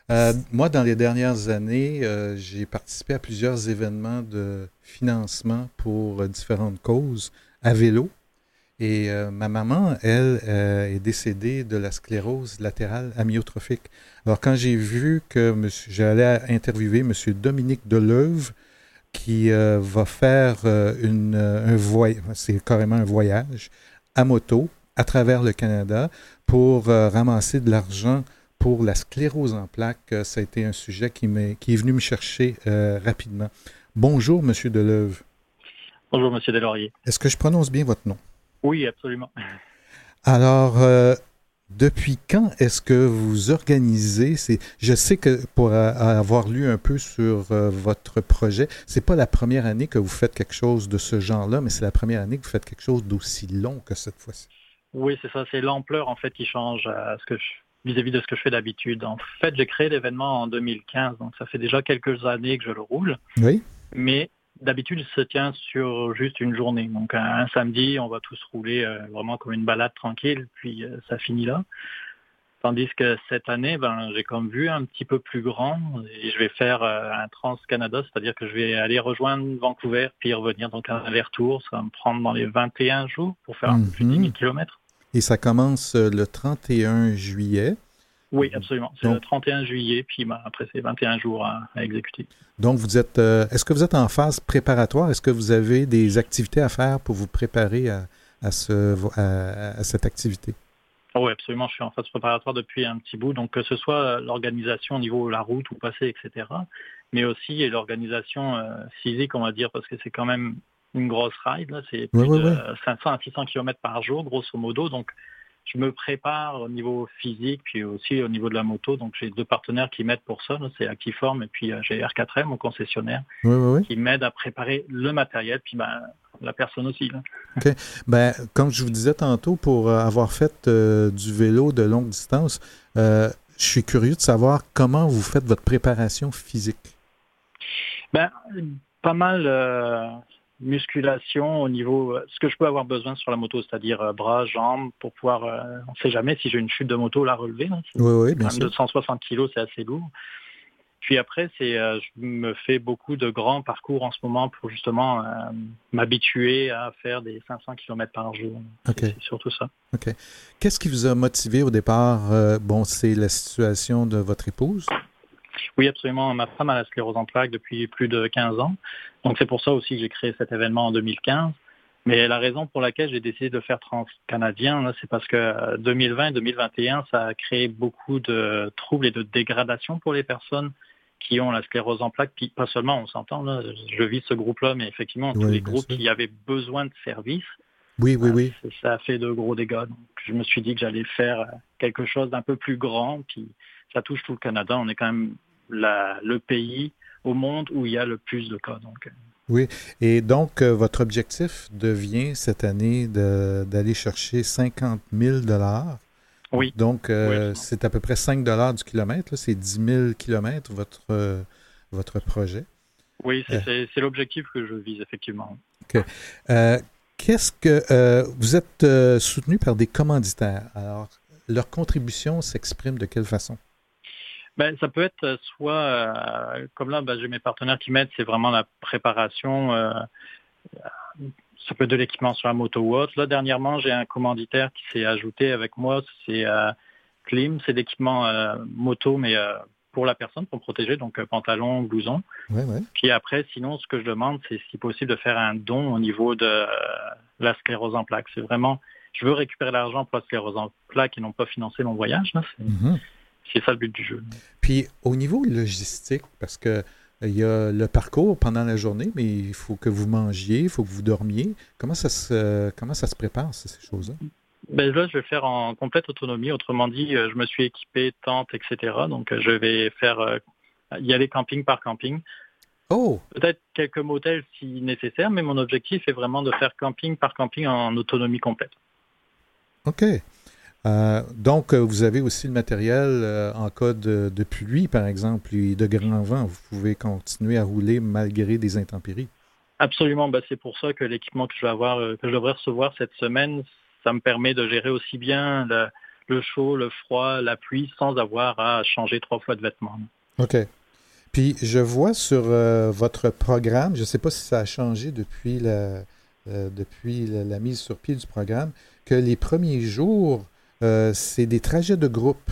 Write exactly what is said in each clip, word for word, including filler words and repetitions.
Euh, moi, dans les dernières années, euh, j'ai participé à plusieurs événements de financement pour euh, différentes causes à vélo. Et euh, ma maman, elle, euh, est décédée de la sclérose latérale amyotrophique. Alors, quand j'ai vu que monsieur, j'allais interviewer M. Dominique Deleuve, qui euh, va faire euh, une, euh, un voyage, c'est carrément un voyage à moto à travers le Canada pour euh, ramasser de l'argent pour la sclérose en plaques. Euh, ça a été un sujet qui, m'est, qui est venu me chercher euh, rapidement. Bonjour, Monsieur Deleuve. Bonjour, Monsieur Deslauriers. Est-ce que je prononce bien votre nom? Oui, absolument. Alors, euh, depuis quand est-ce que vous organisez c'est, je sais que pour a- avoir lu un peu sur euh, votre projet, c'est pas la première année que vous faites quelque chose de ce genre-là, mais c'est la première année que vous faites quelque chose d'aussi long que cette fois-ci. Oui, c'est ça, c'est l'ampleur en fait qui change à ce que je, vis-à-vis de ce que je fais d'habitude. En fait, j'ai créé l'événement en deux mille quinze, donc ça fait déjà quelques années que je le roule, Oui? mais d'habitude, il se tient sur juste une journée. Donc un, un samedi, on va tous rouler euh, vraiment comme une balade tranquille, puis euh, ça finit là. Tandis que cette année, ben, j'ai comme vu un petit peu plus grand et je vais faire euh, un Trans-Canada, c'est-à-dire que je vais aller rejoindre Vancouver puis revenir, donc un aller-retour. Ça va me prendre dans les vingt et un jours pour faire un peu plus de dix Mhm. mille kilomètres. Et ça commence euh, le trente et un juillet. Oui, absolument. C'est le Donc, trente et un juillet, puis ben, après c'est vingt et un jours à, à exécuter. donc vous êtes, euh, est-ce que vous êtes en phase préparatoire? Est-ce que vous avez des activités à faire pour vous préparer à, à, ce, à, à cette activité? Oh, oui, absolument. Je suis en phase préparatoire depuis un petit bout, donc que ce soit l'organisation au niveau de la route ou passer, et cetera, mais aussi l'organisation euh, physique, on va dire, parce que c'est quand même une grosse ride. Là. C'est Oui, plus oui, de oui. cinq cents à six cents kilomètres par jour, grosso modo. Donc, je me prépare au niveau physique, puis aussi au niveau de la moto. Donc, j'ai deux partenaires qui m'aident pour ça. Là. C'est Actiform et puis euh, j'ai R quatre M, mon concessionnaire, Oui, oui, oui. qui m'aide à préparer le matériel, puis ben, la personne aussi. Là. OK. Ben, comme je vous disais tantôt, pour euh, avoir fait euh, du vélo de longue distance, euh, je suis curieux de savoir comment vous faites votre préparation physique. Ben, pas mal euh, musculation au niveau, euh, ce que je peux avoir besoin sur la moto, c'est-à-dire euh, bras, jambes, pour pouvoir, euh, on ne sait jamais si j'ai une chute de moto, la relever. Là. C'est, Oui, oui, c'est bien quand même sûr. deux cent soixante kilos, c'est assez lourd. Puis après, c'est, euh, je me fais beaucoup de grands parcours en ce moment pour justement euh, m'habituer à faire des cinq cents kilomètres par jour. C'est, OK. c'est surtout ça. OK. Qu'est-ce qui vous a motivé au départ? Euh, bon, c'est la situation de votre épouse. Oui, absolument. Ma femme a la sclérose en plaques depuis plus de quinze ans. Donc c'est pour ça aussi que j'ai créé cet événement en deux mille quinze. Mais la raison pour laquelle j'ai décidé de faire Transcanadien, là, c'est parce que deux mille vingt et deux mille vingt et un, ça a créé beaucoup de troubles et de dégradation pour les personnes qui ont la sclérose en plaques. Puis pas seulement, on s'entend, là, je vis ce groupe-là, mais effectivement, tous Oui, les bien groupes sûr. qui avaient besoin de services, Oui, oui, euh, oui. c'est- ça a fait de gros dégâts. Donc je me suis dit que j'allais faire euh, quelque chose d'un peu plus grand, puis ça touche tout le Canada. On est quand même la- le pays au monde où il y a le plus de cas. Donc, euh, Oui. Et donc, euh, votre objectif devient cette année de, d'aller chercher cinquante mille dollars. oui, Donc, oui, euh, absolument. c'est à peu près cinq dollars du kilomètre. Là. C'est dix mille kilomètres votre, euh, votre projet. Oui, Euh, c'est c'est- c'est l'objectif que je vise effectivement. OK. Euh, qu'est-ce que euh, vous êtes euh, soutenu par des commanditaires. Alors, leur contribution s'exprime de quelle façon? Ben, ça peut être euh, soit, euh, comme là, ben, j'ai mes partenaires qui m'aident, c'est vraiment la préparation. Euh, ça peut être de l'équipement sur la moto ou autre. Là, dernièrement, j'ai un commanditaire qui s'est ajouté avec moi. C'est euh, Klim, c'est l'équipement euh, moto, mais euh, pour la personne, pour me protéger, donc euh, pantalon, blouson. Oui, oui. Puis après, sinon, ce que je demande, c'est si possible de faire un don au niveau de euh, la sclérose en plaques. C'est vraiment, je veux récupérer l'argent pour la sclérose en plaques et non pas financer mon voyage. Là. C'est, Mhm. c'est ça le but du jeu. Puis, au niveau logistique, parce que euh, il y a le parcours pendant la journée, mais il faut que vous mangiez, il faut que vous dormiez. Comment ça se, comment ça se prépare, ces ces choses-là? Ben là, je vais faire en complète autonomie. Autrement dit, euh, je me suis équipé tente, et cetera. Donc, euh, je vais faire euh, y aller camping par camping. Oh, Peut-être quelques motels si nécessaire, mais mon objectif est vraiment de faire camping par camping en autonomie complète. OK. Euh, donc, euh, vous avez aussi le matériel euh, en cas de, de pluie, par exemple, et de grand vent. Vous pouvez continuer à rouler malgré des intempéries. Absolument, bah, c'est pour ça que l'équipement que je vais avoir, euh, que je devrais recevoir cette semaine, ça me permet de gérer aussi bien le, le chaud, le froid, la pluie, sans avoir à changer trois fois de vêtements. OK. Puis, je vois sur euh, votre programme, je ne sais pas si ça a changé depuis, la, euh, depuis la, la mise sur pied du programme, que les premiers jours, euh, c'est des trajets de groupe.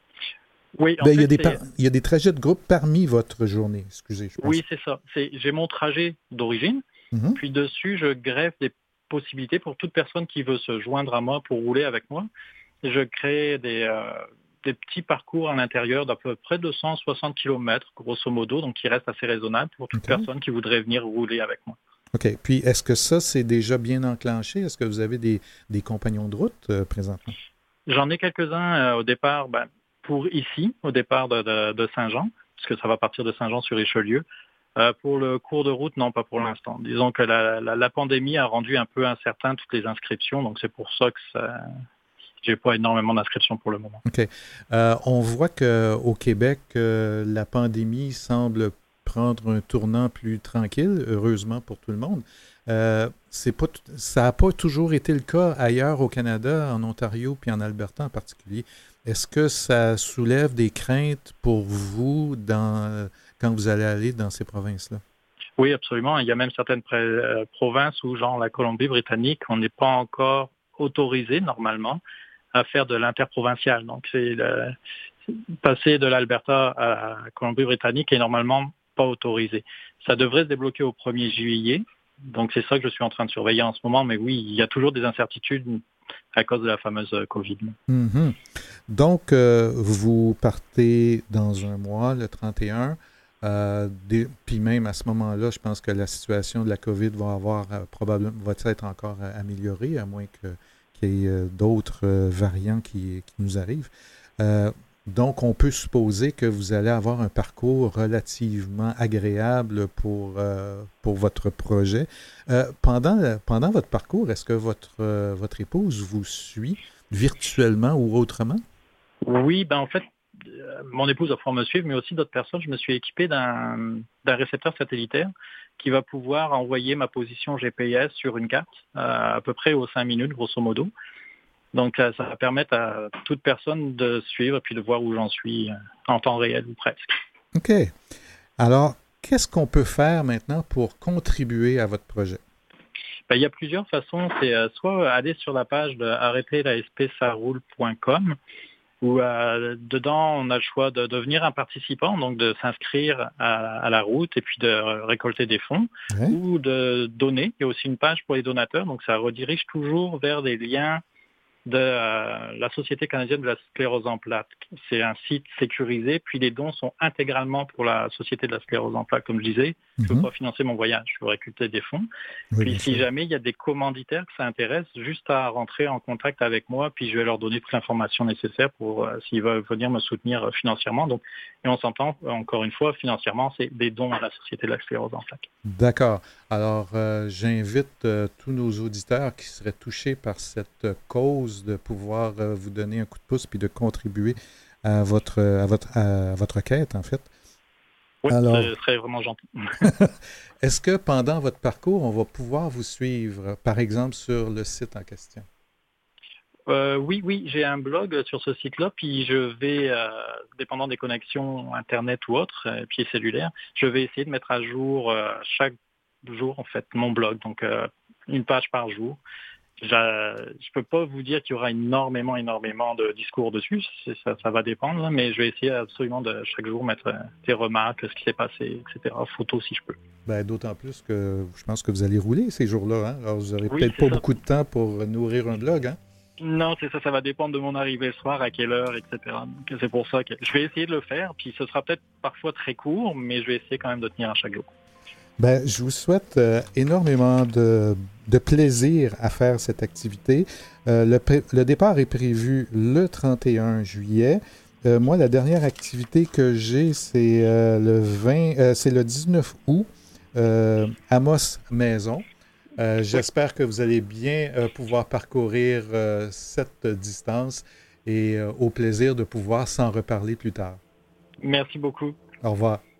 Oui, en Ben, il y fait, a des c'est... par- il y a des trajets de groupe parmi votre journée, excusez, je pense. Oui, c'est ça. C'est... J'ai mon trajet d'origine, Mhm. puis dessus, je greffe des possibilités pour toute personne qui veut se joindre à moi pour rouler avec moi. Je crée des, euh, des petits parcours à l'intérieur d'à peu près deux cent soixante kilomètres, grosso modo, donc qui reste assez raisonnable pour toute OK. personne qui voudrait venir rouler avec moi. OK. Puis, est-ce que ça, c'est déjà bien enclenché? Est-ce que vous avez des, des compagnons de route euh, présentement? J'en ai quelques-uns euh, au départ, ben, pour ici, au départ de, de, de Saint-Jean, puisque ça va partir de Saint-Jean-sur-Richelieu. Euh, pour le cours de route, non, pas pour l'instant. Disons que la, la, la pandémie a rendu un peu incertain toutes les inscriptions, donc c'est pour ça que ça, j'ai pas énormément d'inscriptions pour le moment. OK. Euh, on voit qu'au Québec, euh, la pandémie semble prendre un tournant plus tranquille, heureusement pour tout le monde. Euh, c'est pas, t- ça n'a pas toujours été le cas ailleurs au Canada, en Ontario puis en Alberta en particulier. Est-ce que ça soulève des craintes pour vous dans, quand vous allez aller dans ces provinces-là? Oui, absolument. Il y a même certaines pré- euh, provinces où, genre la Colombie-Britannique, on n'est pas encore autorisé normalement à faire de l'interprovincial. Donc, c'est le, passer de l'Alberta à la Colombie-Britannique est normalement pas autorisé. Ça devrait se débloquer au premier juillet. Donc, c'est ça que je suis en train de surveiller en ce moment. Mais oui, il y a toujours des incertitudes à cause de la fameuse COVID. Mhm. Donc, euh, vous partez dans un mois, le trente et un, euh, des- puis même à ce moment-là, je pense que la situation de la COVID va avoir euh, probablement va être encore euh, améliorée, à moins que, qu'il y ait euh, d'autres euh, variants qui, qui nous arrivent. Euh, donc, on peut supposer que vous allez avoir un parcours relativement agréable pour, euh, pour votre projet. Euh, pendant, pendant votre parcours, est-ce que votre, euh, votre épouse vous suit virtuellement ou autrement? Oui, ben en fait, euh, mon épouse va pouvoir me suivre, mais aussi d'autres personnes. Je me suis équipé d'un d'un récepteur satellitaire qui va pouvoir envoyer ma position G P S sur une carte, euh, à peu près aux cinq minutes, grosso modo. Donc, euh, ça va permettre à toute personne de suivre et puis de voir où j'en suis euh, en temps réel ou presque. OK. Alors, qu'est-ce qu'on peut faire maintenant pour contribuer à votre projet? Ben, il y a plusieurs façons. C'est euh, soit aller sur la page de arrêter la s p ça roule point com où euh, dedans, on a le choix de devenir un participant, donc de s'inscrire à, à la route et puis de récolter des fonds, Ouais. ou de donner. Il y a aussi une page pour les donateurs, donc ça redirige toujours vers des liens de euh, la Société canadienne de la sclérose en plaques. C'est un site sécurisé, puis les dons sont intégralement pour la Société de la sclérose en plaques, comme je disais. Je ne veux Mhm. pas financer mon voyage, je veux récolter des fonds. Oui, Puis bien si sûr. jamais il y a des commanditaires que ça intéresse, juste à rentrer en contact avec moi, puis je vais leur donner toute l'information nécessaire pour euh, s'ils veulent venir me soutenir euh, financièrement. Donc, et on s'entend, euh, encore une fois, financièrement, c'est des dons à la Société de la sclérose en plaques. D'accord. Alors, euh, j'invite euh, tous nos auditeurs qui seraient touchés par cette euh, cause de pouvoir euh, vous donner un coup de pouce puis de contribuer à votre, à votre, à votre quête, en fait. Oui, Alors, ce serait vraiment gentil. est-ce que pendant votre parcours, on va pouvoir vous suivre, par exemple, sur le site en question? Euh, oui, oui, j'ai un blog sur ce site-là, puis je vais, euh, dépendant des connexions Internet ou autres, euh, pieds cellulaires, je vais essayer de mettre à jour euh, chaque jour, en fait, mon blog, donc euh, une page par jour. J'a- Je ne peux pas vous dire qu'il y aura énormément, énormément de discours dessus, c'est- ça, ça va dépendre, mais je vais essayer absolument de chaque jour mettre euh, des remarques, ce qui s'est passé, et cetera, photos si je peux. Ben, d'autant plus que je pense que vous allez rouler ces jours-là, hein? Alors, vous n'aurez Oui, peut-être c'est pas ça. beaucoup de temps pour nourrir un blog, hein? Non, c'est ça, ça va dépendre de mon arrivée le soir, à quelle heure, et cetera. Donc c'est pour ça que je vais essayer de le faire, puis ce sera peut-être parfois très court, mais je vais essayer quand même de tenir à chaque jour. Ben, je vous souhaite euh, énormément de, de plaisir à faire cette activité. Euh, le, pré- le départ est prévu le trente et un juillet. Euh, moi, la dernière activité que j'ai, c'est euh, le vingt, euh, c'est le dix-neuf août, euh, Amos Maison. Euh, Oui, j'espère que vous allez bien euh, pouvoir parcourir euh, cette distance et euh, au plaisir de pouvoir s'en reparler plus tard. merci beaucoup. Au revoir.